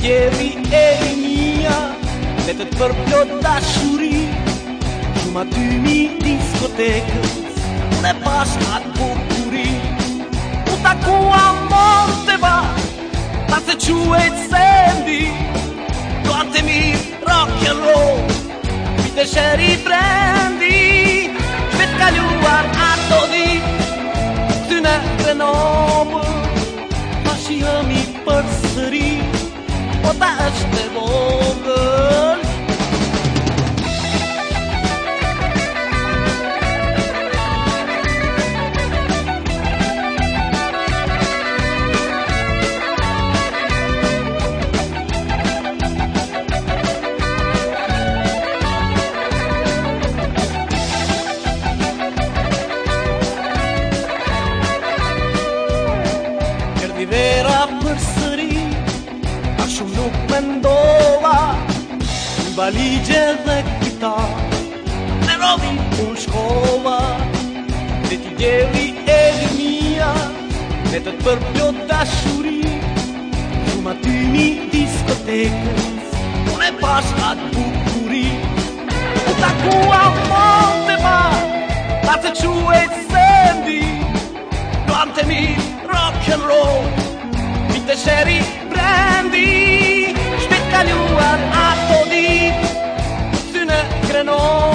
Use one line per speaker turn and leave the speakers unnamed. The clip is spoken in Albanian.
ieri eri mia, vetët për plot dashuri, shumë aty mi diskotekës, unë e pash atë bukuri. U takua Monteva, ta se quajt Sandy, doante mi rock and roll, vite sheri brandy, vetë kaluar ato dit, ty në Grenoble, ma shihemi përsëri, po ta është e vogël. Vera përsëri, a shumë nuk mendova, në valigje dhe kitar, në rodhi unë shkova, dhe ti djeli e mia, vetët për plot dashuri, shumë aty mi diskotekës, unë e pash atë bukuri. U takua Monteva, ta se quajt Sandy, doante mi rock and roll, vite sheri brandy, shpejt kaluar ato dit, ty në Grenoble.